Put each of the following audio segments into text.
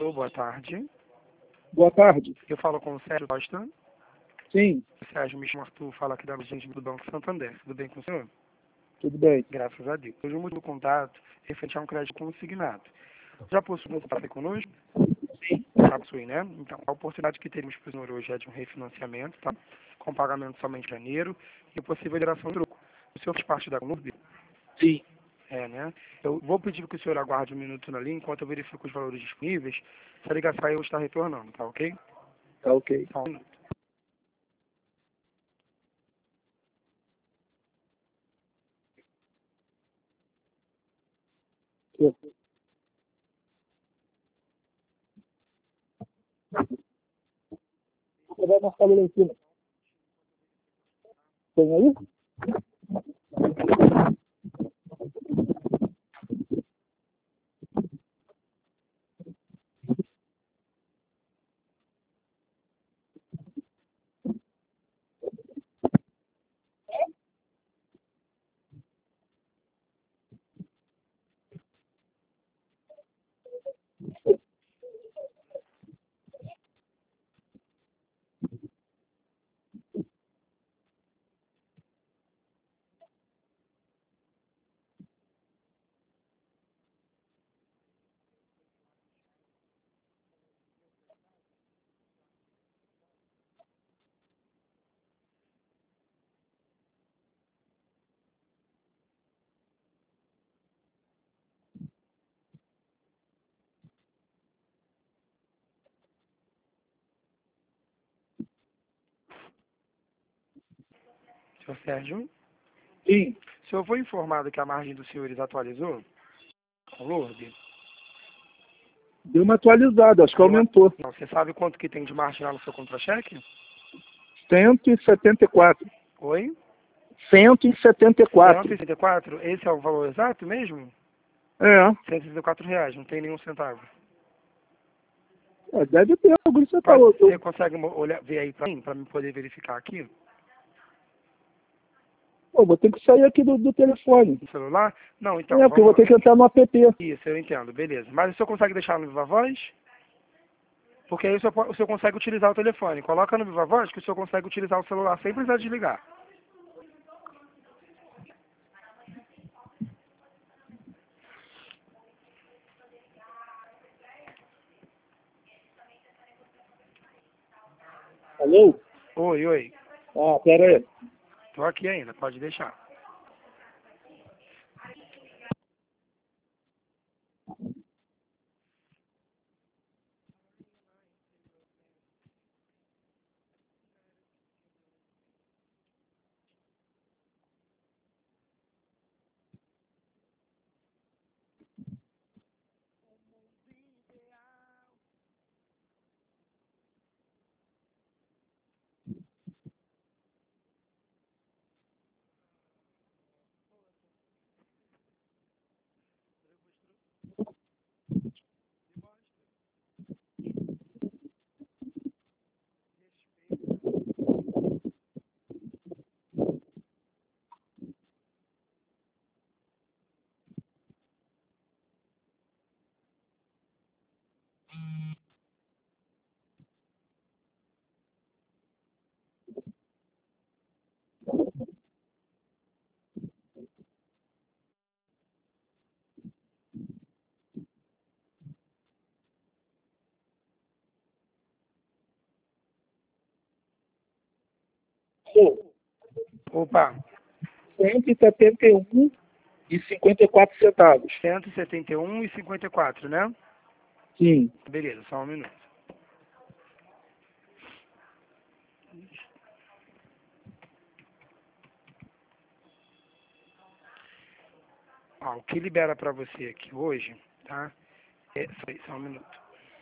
Alô, boa tarde. Boa tarde. Eu falo com o Sérgio Costa. Sim, Sérgio, me chama Arthur, fala aqui da gente do Banco Santander. Tudo bem com o senhor? tudo bem. Graças a Deus. Hoje o motivo do contato é referente a um crédito consignado. Já possui um contato conosco? Sim. Já possui, né? Então, a oportunidade que temos para o senhor hoje é de um refinanciamento, tá? Com pagamento somente em janeiro e possível geração de troco. O senhor faz parte da CNURB? Sim. É, né? Eu vou pedir que o senhor aguarde um minuto na linha enquanto eu verifico os valores disponíveis. Se a ligação eu estar retornando, tá ok? Tá ok. Só um minuto. Você vai marcar lá em cima. Tem aí? Senhor Sérgio, Sim. o senhor foi informado que a margem dos senhores atualizou? Com o Lourdes? Deu uma atualizada, acho que aumentou. Não, você sabe quanto que tem de margem lá no seu contra-cheque? 174. Oi? 174. 164? Esse é o valor exato mesmo? É. R$ 164, não tem nenhum centavo. Deve ter algo que você falou. Você consegue olhar, ver aí para mim poder verificar aqui? Pô, vou ter que sair aqui do telefone. No celular? Não, então, Porque eu vou ter que entrar no app. Isso, eu entendo, beleza. Mas o senhor consegue deixar no Viva Voz? Porque aí o senhor consegue utilizar o telefone. Coloca no Viva Voz que o senhor consegue utilizar o celular sem precisar desligar. Alô? Oi, oi. Pera aí. Tô aqui ainda, pode deixar. Opa, 171,54 centavos. 171,54, né? Sim. Beleza, só um minuto. Ó, o que libera para você aqui hoje, tá? Só um minuto.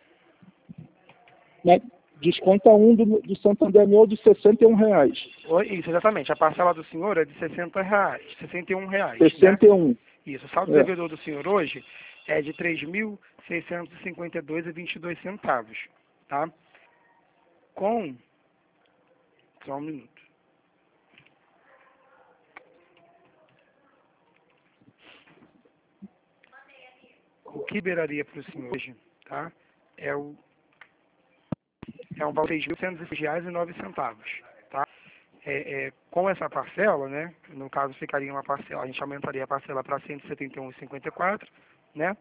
Desconta um do Santander meu de R$ 61. Oi, isso, exatamente. A parcela do senhor é de R$ 60, R$ 61, né? 61. Isso, o saldo É. devedor do senhor hoje é de 3.652,22 centavos, tá? Com... Só um minuto. O que liberaria para o senhor hoje, tá? é um valor de R$ 6.106,09, tá? Com essa parcela, né? No caso ficaria uma parcela, a gente aumentaria a parcela para R$ 171,54, né?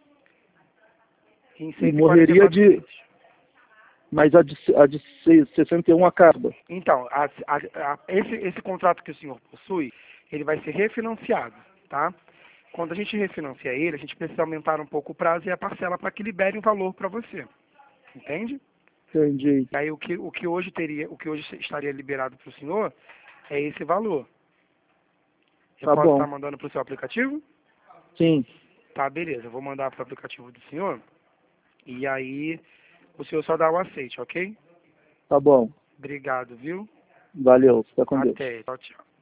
Em E morreria de... meses. Mas a de 61 acaba. Então, esse contrato que o senhor possui, ele vai ser refinanciado, tá? Quando a gente refinancia ele, a gente precisa aumentar um pouco o prazo e a parcela para que libere um valor para você. Entende? Entendi. Aí o que hoje estaria liberado para o senhor é esse valor. Eu Tá posso bom. estar mandando para o seu aplicativo? Sim. Tá, beleza. Eu vou mandar para o aplicativo do senhor. E aí o senhor só dá o aceite, ok? Tá bom. Obrigado, viu? Valeu. Fica com Deus. Até. Tchau, tchau.